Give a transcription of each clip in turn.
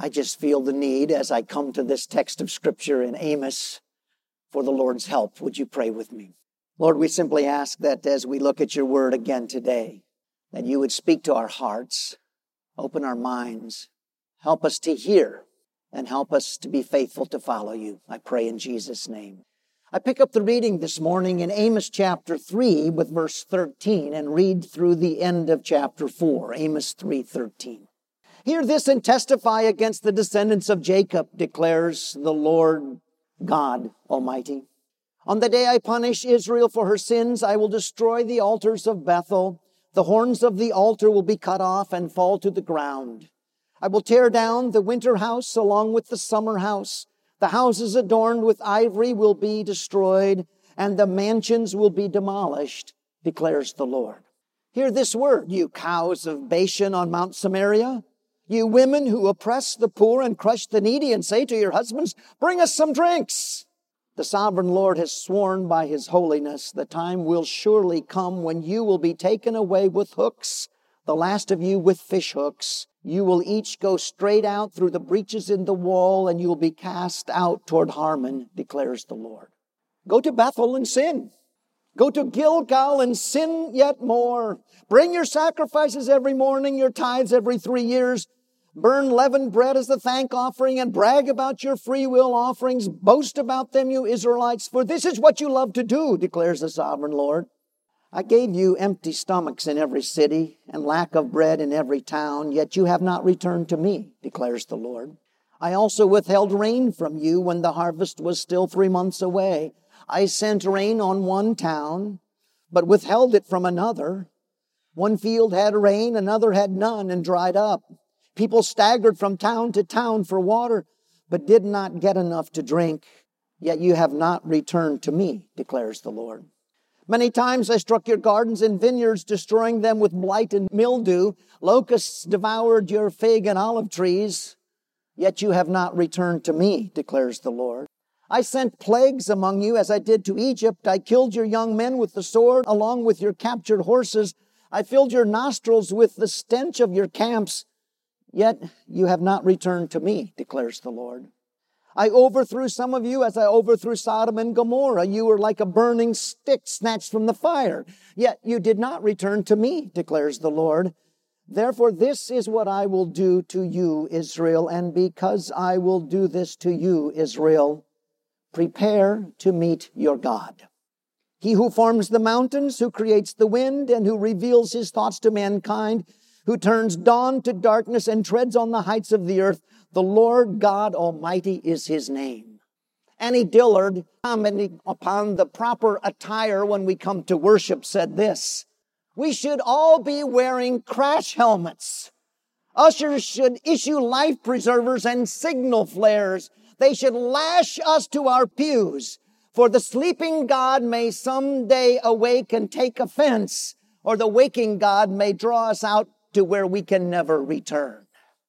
I just feel the need as I come to this text of Scripture in Amos for the Lord's help. Would you pray with me? Lord, we simply ask that as we look at your word again today, that you would speak to our hearts, open our minds, help us to hear, and help us to be faithful to follow you. I pray in Jesus' name. I pick up the reading this morning in Amos chapter 3 with verse 13 and read through the end of chapter 4, Amos 3:13. Hear this and testify against the descendants of Jacob, declares the Lord God Almighty. On the day I punish Israel for her sins, I will destroy the altars of Bethel. The horns of the altar will be cut off and fall to the ground. I will tear down the winter house along with the summer house. The houses adorned with ivory will be destroyed, and the mansions will be demolished, declares the Lord. Hear this word, you cows of Bashan on Mount Samaria, you women who oppress the poor and crush the needy, and say to your husbands, bring us some drinks. The sovereign Lord has sworn by his holiness, the time will surely come when you will be taken away with hooks, the last of you with fish hooks. You will each go straight out through the breaches in the wall, and you will be cast out toward Harmon, declares the Lord. Go to Bethel and sin. Go to Gilgal and sin yet more. Bring your sacrifices every morning, your tithes every 3 years. Burn leavened bread as the thank offering and brag about your free will offerings. Boast about them, you Israelites, for this is what you love to do, declares the sovereign Lord. I gave you empty stomachs in every city and lack of bread in every town, yet you have not returned to me, declares the Lord. I also withheld rain from you when the harvest was still 3 months away. I sent rain on one town, but withheld it from another. One field had rain, another had none and dried up. People staggered from town to town for water, but did not get enough to drink. Yet you have not returned to me, declares the Lord. Many times I struck your gardens and vineyards, destroying them with blight and mildew. Locusts devoured your fig and olive trees. Yet you have not returned to me, declares the Lord. I sent plagues among you as I did to Egypt. I killed your young men with the sword, along with your captured horses. I filled your nostrils with the stench of your camps. Yet you have not returned to me, declares the Lord. I overthrew some of you as I overthrew Sodom and Gomorrah. You were like a burning stick snatched from the fire. Yet you did not return to me, declares the Lord. Therefore, this is what I will do to you, Israel. And because I will do this to you, Israel, prepare to meet your God. He who forms the mountains, who creates the wind, and who reveals his thoughts to mankind, who turns dawn to darkness and treads on the heights of the earth, the Lord God Almighty is his name. Annie Dillard, commenting upon the proper attire when we come to worship, said this: we should all be wearing crash helmets. Ushers should issue life preservers and signal flares. They should lash us to our pews, for the sleeping God may someday awake and take offense, or the waking God may draw us out to where we can never return.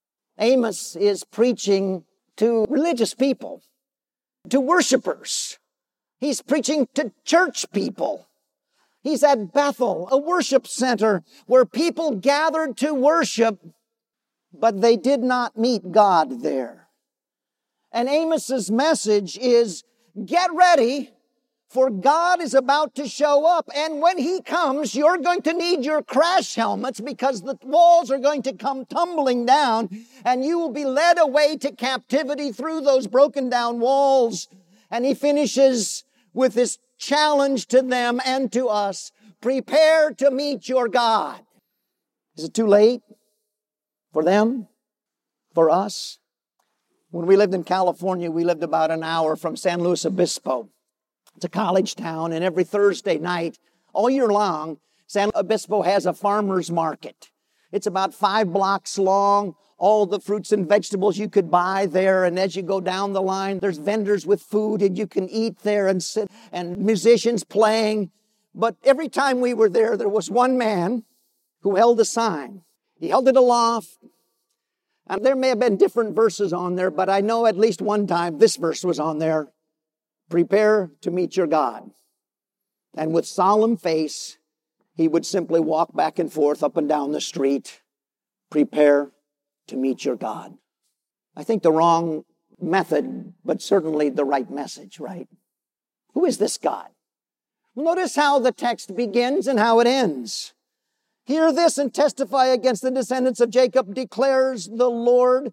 Amos is preaching to religious people, to worshipers. He's preaching to church people. He's at Bethel, a worship center where people gathered to worship, but they did not meet God there. And Amos's message is, get ready, for God is about to show up. And when he comes, you're going to need your crash helmets because the walls are going to come tumbling down and you will be led away to captivity through those broken down walls. And he finishes with this challenge to them and to us: prepare to meet your God. Is it too late for them? For us? When we lived in California, we lived about an hour from San Luis Obispo. It's a college town, and every Thursday night, all year long, San Obispo has a farmer's market. It's about 5 blocks long, all the fruits and vegetables you could buy there, and as you go down the line, there's vendors with food, and you can eat there and sit, and musicians playing. But every time we were there, there was one man who held a sign. He held it aloft, and there may have been different verses on there, but I know at least one time this verse was on there: prepare to meet your God. And with solemn face, he would simply walk back and forth up and down the street. Prepare to meet your God. I think the wrong method, but certainly the right message, right? Who is this God? Notice how the text begins and how it ends. Hear this and testify against the descendants of Jacob, declares the Lord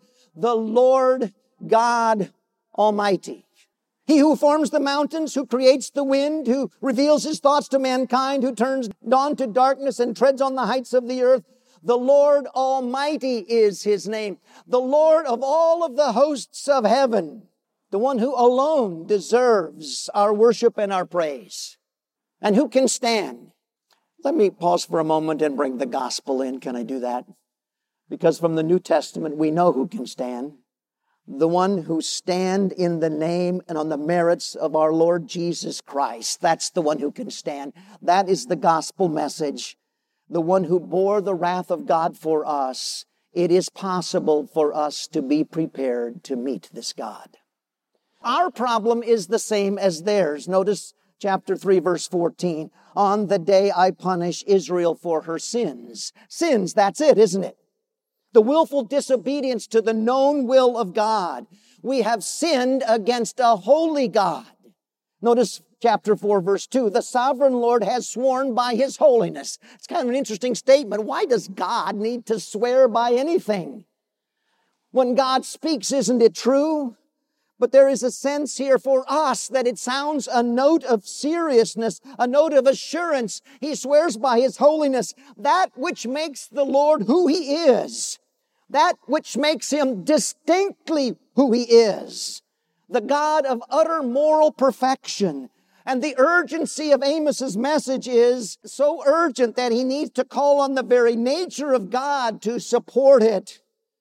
God Almighty. He who forms the mountains, who creates the wind, who reveals his thoughts to mankind, who turns dawn to darkness and treads on the heights of the earth. The Lord Almighty is his name. The Lord of all of the hosts of heaven. The one who alone deserves our worship and our praise. And who can stand? Let me pause for a moment and bring the gospel in. Can I do that? Because from the New Testament, we know who can stand. The one who stand in the name and on the merits of our Lord Jesus Christ. That's the one who can stand. That is the gospel message. The one who bore the wrath of God for us. It is possible for us to be prepared to meet this God. Our problem is the same as theirs. Notice chapter 3, verse 14. On the day I punish Israel for her sins. Sins, that's it, isn't it? The willful disobedience to the known will of God. We have sinned against a holy God. Notice chapter 4, verse 2. The sovereign Lord has sworn by his holiness. It's kind of an interesting statement. Why does God need to swear by anything? When God speaks, isn't it true? But there is a sense here for us that it sounds a note of seriousness, a note of assurance. He swears by his holiness, that which makes the Lord who he is, that which makes him distinctly who he is, the God of utter moral perfection. And the urgency of Amos's message is so urgent that he needs to call on the very nature of God to support it,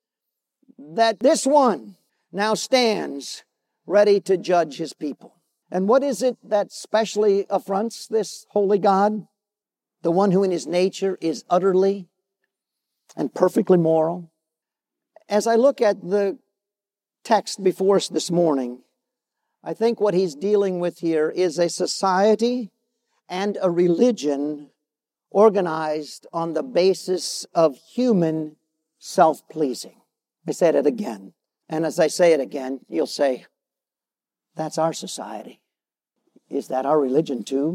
that this one now stands ready to judge his people. And what is it that specially affronts this holy God? The one who in his nature is utterly and perfectly moral. As I look at the text before us this morning, I think what he's dealing with here is a society and a religion organized on the basis of human self-pleasing. I said it again. And as I say it again, you'll say, that's our society. Is that our religion too?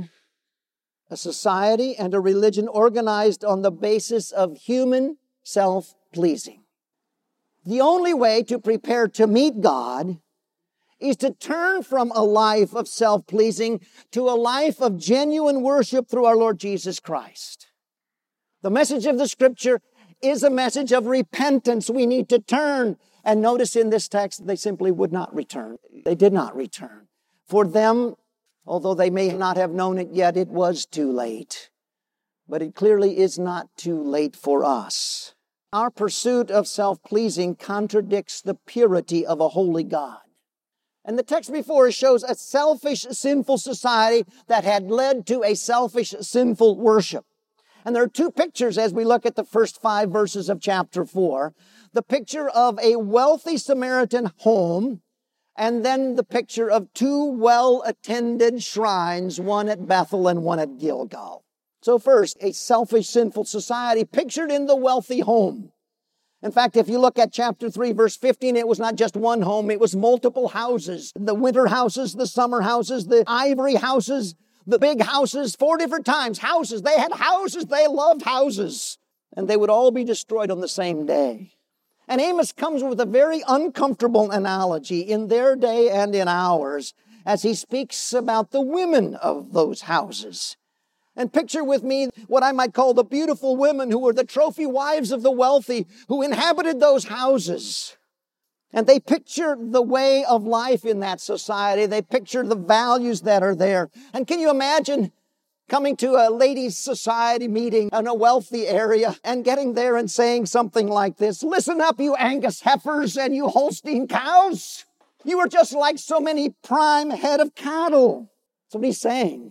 A society and a religion organized on the basis of human self-pleasing. The only way to prepare to meet God is to turn from a life of self-pleasing to a life of genuine worship through our Lord Jesus Christ. The message of the Scripture is a message of repentance. We need to turn. And notice in this text, they simply would not return. They did not return. For them, although they may not have known it yet, it was too late. But it clearly is not too late for us. Our pursuit of self-pleasing contradicts the purity of a holy God. And the text before us shows a selfish, sinful society that had led to a selfish, sinful worship. And there are two pictures as we look at the first 5 verses of chapter 4. The picture of a wealthy Samaritan home, and then the picture of 2 well-attended shrines, one at Bethel and one at Gilgal. So first, a selfish, sinful society pictured in the wealthy home. In fact, if you look at chapter 3, verse 15, it was not just one home, it was multiple houses. The winter houses, the summer houses, the ivory houses, the big houses, 4 different times. Houses, they had houses, they loved houses. And they would all be destroyed on the same day. And Amos comes with a very uncomfortable analogy in their day and in ours as he speaks about the women of those houses. And picture with me what I might call the beautiful women who were the trophy wives of the wealthy who inhabited those houses. And they picture the way of life in that society. They picture the values that are there. And can you imagine coming to a ladies' society meeting in a wealthy area and getting there and saying something like this? Listen up, you Angus heifers and you Holstein cows. You are just like so many prime head of cattle. That's what he's saying.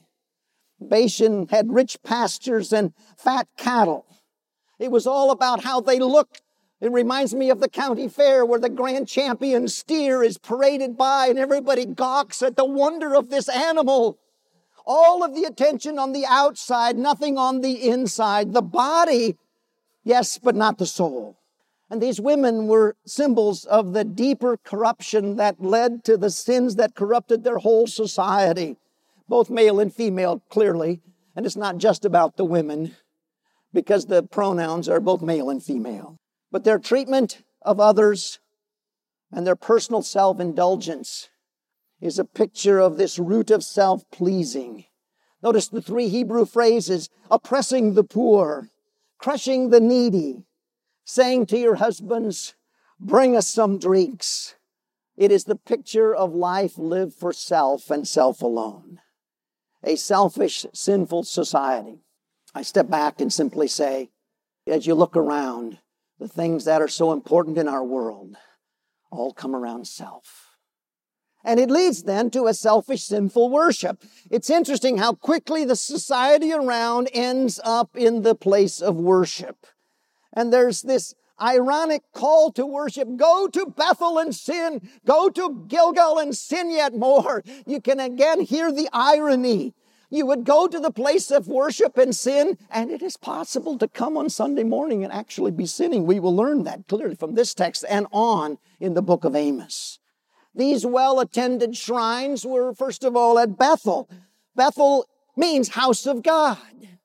Bashan had rich pastures and fat cattle. It was all about how they looked. It reminds me of the county fair where the grand champion steer is paraded by and everybody gawks at the wonder of this animal. All of the attention on the outside, nothing on the inside. The body, yes, but not the soul. And these women were symbols of the deeper corruption that led to the sins that corrupted their whole society, both male and female, clearly. And it's not just about the women, because the pronouns are both male and female. But their treatment of others and their personal self-indulgence is a picture of this root of self-pleasing. Notice the three Hebrew phrases: oppressing the poor, crushing the needy, saying to your husbands, bring us some drinks. It is the picture of life lived for self and self alone. A selfish, sinful society. I step back and simply say, as you look around, the things that are so important in our world all come around self. And it leads then to a selfish, sinful worship. It's interesting how quickly the society around ends up in the place of worship. And there's this ironic call to worship. Go to Bethel and sin. Go to Gilgal and sin yet more. You can again hear the irony. You would go to the place of worship and sin, and it is possible to come on Sunday morning and actually be sinning. We will learn that clearly from this text and on in the book of Amos. These well-attended shrines were, first of all, at Bethel. Bethel means house of God.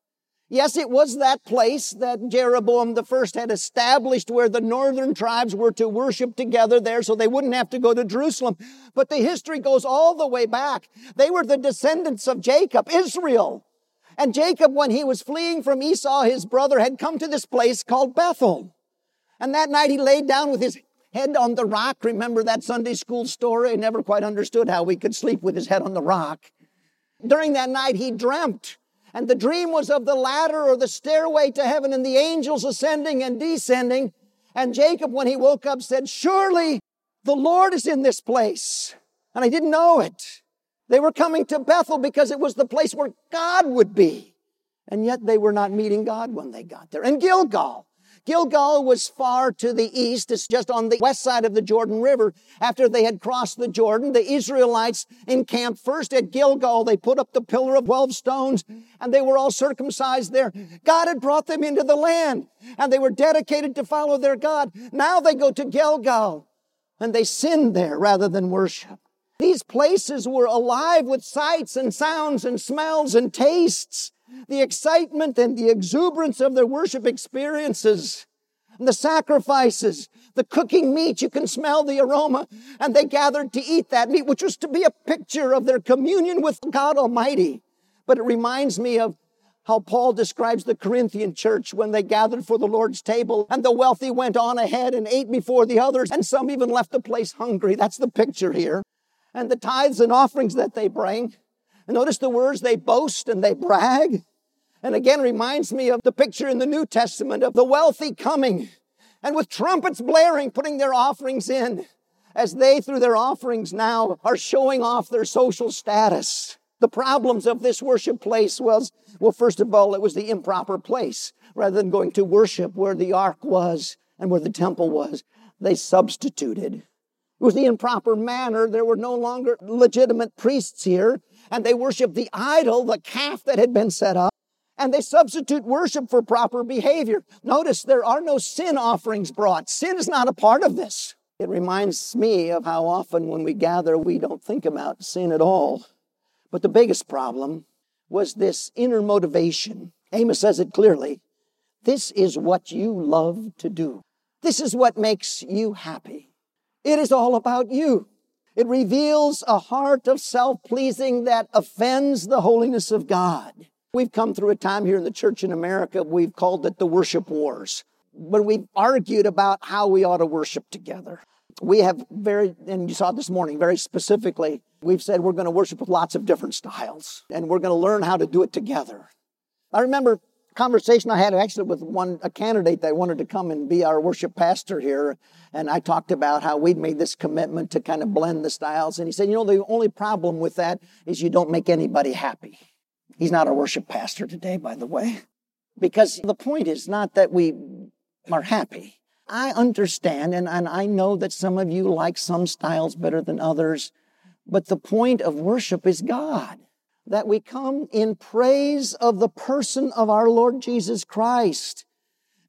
Yes, it was that place that Jeroboam I had established where the northern tribes were to worship together there so they wouldn't have to go to Jerusalem. But the history goes all the way back. They were the descendants of Jacob, Israel. And Jacob, when he was fleeing from Esau, his brother, had come to this place called Bethel. And that night he laid down with his head on the rock. Remember that Sunday school story? I never quite understood how he could sleep with his head on the rock. During that night he dreamt. And the dream was of the ladder or the stairway to heaven and the angels ascending and descending. And Jacob, when he woke up, said, surely the Lord is in this place. And I didn't know it. They were coming to Bethel because it was the place where God would be. And yet they were not meeting God when they got there. And Gilgal. Gilgal was far to the east. It's just on the west side of the Jordan River. After they had crossed the Jordan, the Israelites encamped first at Gilgal. They put up the pillar of 12 stones, and they were all circumcised there. God had brought them into the land, and they were dedicated to follow their God. Now they go to Gilgal, and they sin there rather than worship. These places were alive with sights and sounds and smells and tastes. The excitement and the exuberance of their worship experiences, and the sacrifices, the cooking meat, you can smell the aroma, and they gathered to eat that meat, which was to be a picture of their communion with God Almighty. But it reminds me of how Paul describes the Corinthian church when they gathered for the Lord's table, and the wealthy went on ahead and ate before the others, and some even left the place hungry. That's the picture here. And the tithes and offerings that they bring. And notice the words, they boast and they brag. And again reminds me of the picture in the New Testament of the wealthy coming and with trumpets blaring, putting their offerings in as they, through their offerings now, are showing off their social status. The problems of this worship place was, well, first of all, it was the improper place. Rather than going to worship where the ark was and where the temple was, they substituted. It was the improper manner. There were no longer legitimate priests here. And they worshiped the idol, the calf that had been set up. And they substitute worship for proper behavior. Notice there are no sin offerings brought. Sin is not a part of this. It reminds me of how often when we gather, we don't think about sin at all. But the biggest problem was this inner motivation. Amos says it clearly. This is what you love to do. This is what makes you happy. It is all about you. It reveals a heart of self-pleasing that offends the holiness of God. We've come through a time here in the church in America, we've called it the worship wars. But we've argued about how we ought to worship together. We have and you saw it this morning, very specifically, we've said we're going to worship with lots of different styles. And we're going to learn how to do it together. I remember a conversation I had actually with a candidate that wanted to come and be our worship pastor here. And I talked about how we'd made this commitment to kind of blend the styles. And he said, the only problem with that is you don't make anybody happy. He's not our worship pastor today, by the way. Because the point is not that we are happy. I understand, and I know that some of you like some styles better than others. But the point of worship is God. That we come in praise of the person of our Lord Jesus Christ.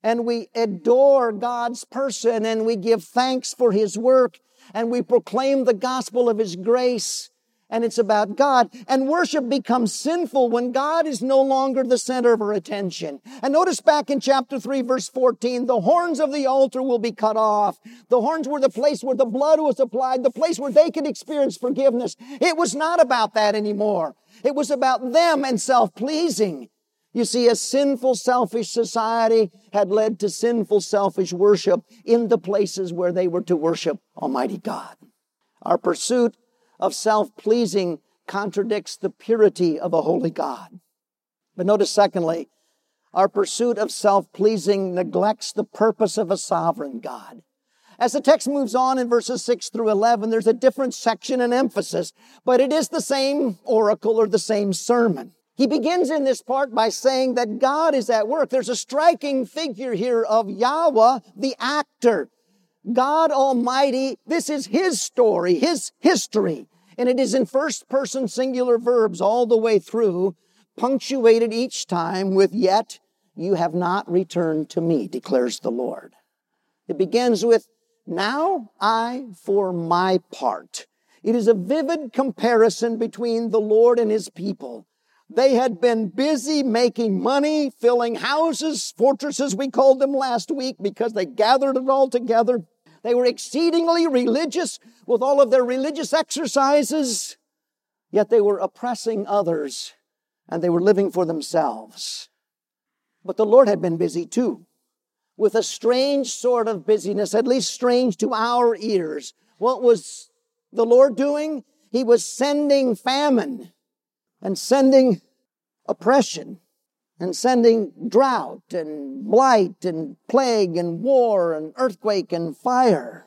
and we adore God's person, and we give thanks for His work, and we proclaim the gospel of His grace, and it's about God. And worship becomes sinful when God is no longer the center of our attention. And notice back in chapter 3, verse 14, the horns of the altar will be cut off. The horns were the place where the blood was applied, the place where they could experience forgiveness. It was not about that anymore. It was about them and self-pleasing. You see, a sinful, selfish society had led to sinful, selfish worship in the places where they were to worship Almighty God. Our pursuit of self-pleasing contradicts the purity of a holy God. But notice, secondly, our pursuit of self-pleasing neglects the purpose of a sovereign God. As the text moves on in verses 6 through 11, there's a different section and emphasis, but it is the same oracle or the same sermon. He begins in this part by saying that God is at work. There's a striking figure here of Yahweh, the actor. God Almighty, this is His story, His history. And it is in first-person singular verbs all the way through, punctuated each time with, "Yet you have not returned to me, declares the Lord." It begins with, "Now I for my part." It is a vivid comparison between the Lord and His people. They had been busy making money, filling houses, fortresses we called them last week because they gathered it all together. They were exceedingly religious with all of their religious exercises, yet they were oppressing others and they were living for themselves. But the Lord had been busy too, with a strange sort of busyness, at least strange to our ears. What was the Lord doing? He was sending famine and sending oppression and sending drought and blight and plague and war and earthquake and fire.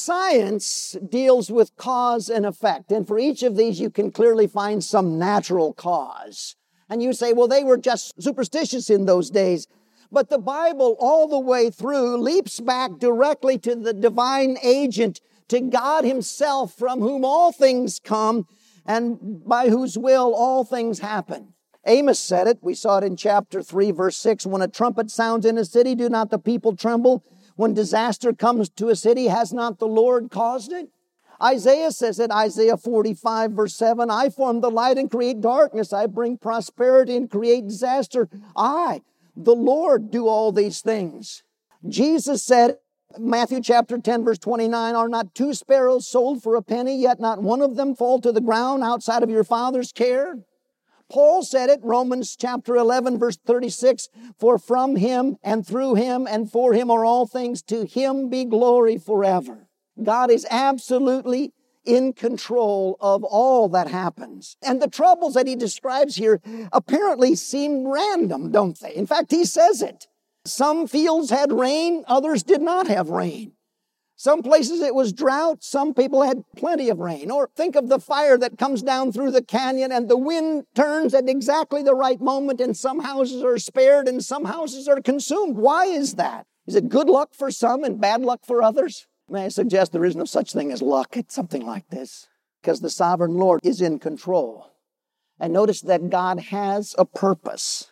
Science deals with cause and effect, and for each of these you can clearly find some natural cause. And you say, well, they were just superstitious in those days. But the Bible all the way through leaps back directly to the divine agent, to God Himself, from whom all things come and by whose will all things happen. Amos said it. We saw it in chapter 3, verse 6. When a trumpet sounds in a city, do not the people tremble? When disaster comes to a city, has not the Lord caused it? Isaiah says it, Isaiah 45, verse 7. I form the light and create darkness. I bring prosperity and create disaster. I, the Lord, do all these things. Jesus said, Matthew chapter 10, verse 29, are not 2 sparrows sold for a penny, yet not one of them fall to the ground outside of your Father's care? Paul said it, Romans chapter 11, verse 36, for from Him and through Him and for Him are all things, to Him be glory forever. God is absolutely in control of all that happens. And the troubles that He describes here apparently seem random, don't they? In fact, He says it. Some fields had rain, others did not have rain. Some places it was drought, some people had plenty of rain. Or think of the fire that comes down through the canyon and the wind turns at exactly the right moment and some houses are spared and some houses are consumed. Why is that? Is it good luck for some and bad luck for others? May I suggest there is no such thing as luck. It's something like this. Because the sovereign Lord is in control. And notice that God has a purpose.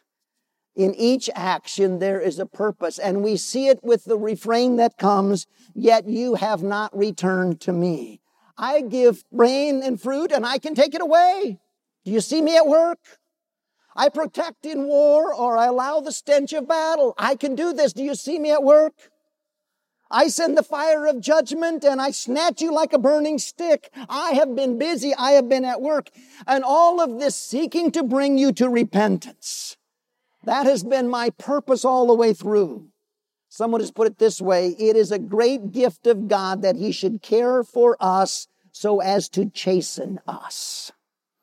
In each action there is a purpose, and we see it with the refrain that comes, yet you have not returned to me. I give rain and fruit, and I can take it away. Do you see me at work? I protect in war, or I allow the stench of battle. I can do this. Do you see me at work? I send the fire of judgment, and I snatch you like a burning stick. I have been busy. I have been at work. And all of this seeking to bring you to repentance. That has been my purpose all the way through. Someone has put it this way, it is a great gift of God that He should care for us so as to chasten us.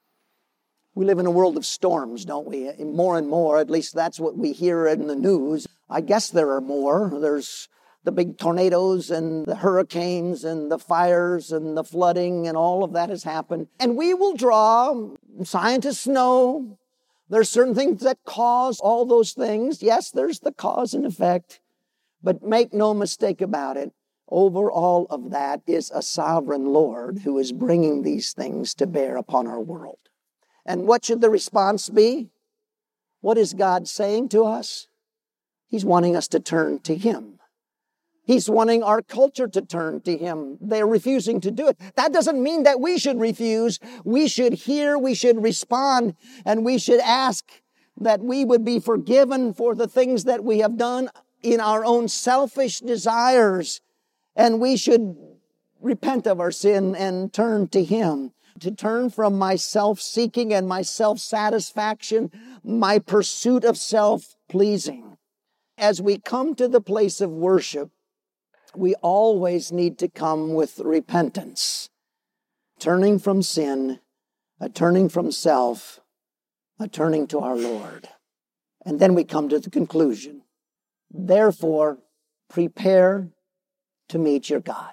We live in a world of storms, don't we? More and more, at least that's what we hear in the news. I guess there are more. There's the big tornadoes and the hurricanes and the fires and the flooding and all of that has happened. And we will draw, scientists know, there's certain things that cause all those things. Yes, there's the cause and effect. But make no mistake about it, over all of that is a sovereign Lord who is bringing these things to bear upon our world. And what should the response be? What is God saying to us? He's wanting us to turn to Him. He's wanting our culture to turn to Him. They're refusing to do it. That doesn't mean that we should refuse. We should hear, we should respond, and we should ask that we would be forgiven for the things that we have done in our own selfish desires. And we should repent of our sin and turn to Him. To turn from my self-seeking and my self-satisfaction, my pursuit of self-pleasing. As we come to the place of worship, we always need to come with repentance. Turning from sin, a turning from self, a turning to our Lord. And then we come to the conclusion. Therefore, prepare to meet your God.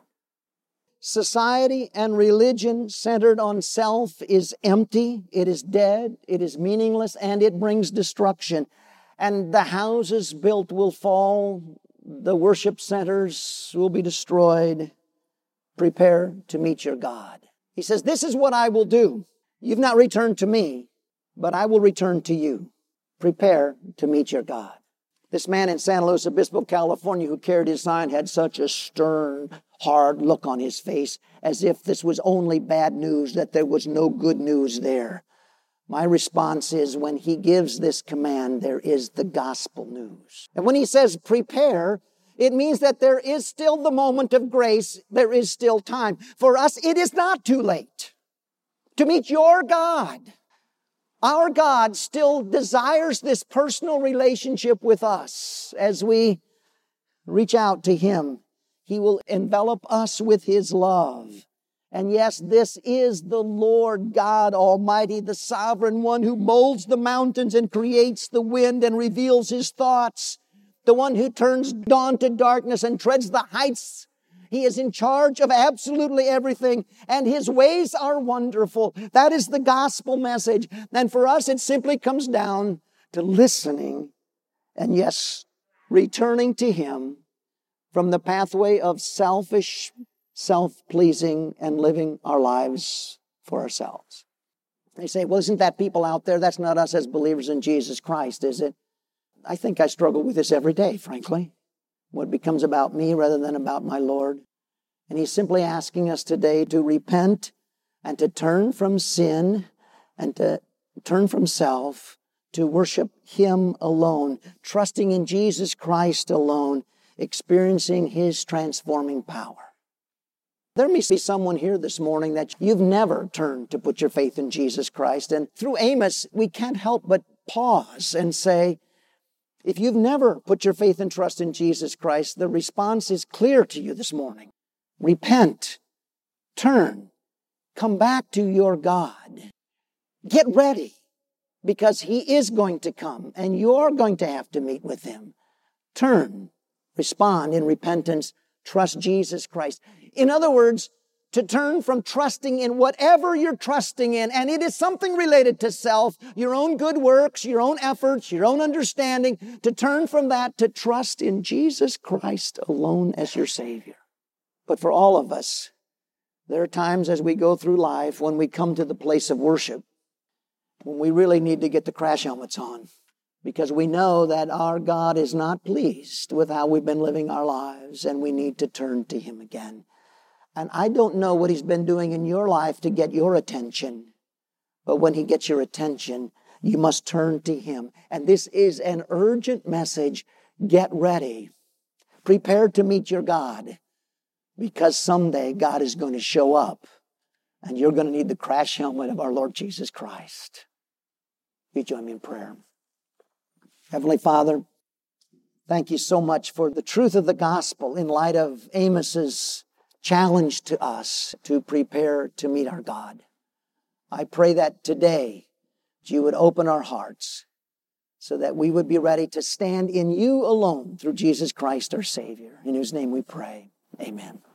Society and religion centered on self is empty, it is dead, it is meaningless, and it brings destruction. And the houses built will fall, the worship centers will be destroyed. Prepare to meet your God. He says, this is what I will do. You've not returned to me, but I will return to you. Prepare to meet your God. This man in San Luis Obispo, California, who carried his sign had such a stern, hard look on his face, as if this was only bad news, that there was no good news there. My response is, when he gives this command, there is the gospel news. And when he says prepare, it means that there is still the moment of grace. There is still time. For us, it is not too late to meet your God. Our God still desires this personal relationship with us. As we reach out to Him, He will envelop us with His love. And yes, this is the Lord God Almighty, the Sovereign One who molds the mountains and creates the wind and reveals His thoughts. The one who turns dawn to darkness and treads the heights. He is in charge of absolutely everything, and His ways are wonderful. That is the gospel message. And for us, it simply comes down to listening and, yes, returning to Him from the pathway of selfish, self-pleasing, and living our lives for ourselves. They say, well, isn't that people out there? That's not us as believers in Jesus Christ, is it? I think I struggle with this every day, frankly. What becomes about me rather than about my Lord. And He's simply asking us today to repent and to turn from sin and to turn from self, to worship Him alone, trusting in Jesus Christ alone, experiencing His transforming power. There may be someone here this morning that you've never turned to put your faith in Jesus Christ. And through Amos, we can't help but pause and say, if you've never put your faith and trust in Jesus Christ, the response is clear to you this morning. Repent. Turn. Come back to your God. Get ready, because He is going to come, and you're going to have to meet with Him. Turn. Respond in repentance. Trust Jesus Christ. In other words, to turn from trusting in whatever you're trusting in, and it is something related to self, your own good works, your own efforts, your own understanding, to turn from that to trust in Jesus Christ alone as your Savior. But for all of us, there are times as we go through life when we come to the place of worship, when we really need to get the crash helmets on, because we know that our God is not pleased with how we've been living our lives, and we need to turn to Him again. And I don't know what He's been doing in your life to get your attention. But when He gets your attention, you must turn to Him. And this is an urgent message. Get ready. Prepare to meet your God. Because someday God is going to show up. And you're going to need the crash helmet of our Lord Jesus Christ. Will you join me in prayer? Heavenly Father, thank You so much for the truth of the gospel in light of Amos's challenge to us to prepare to meet our God. I pray that today You would open our hearts so that we would be ready to stand in You alone through Jesus Christ our Savior, in whose name we pray. Amen.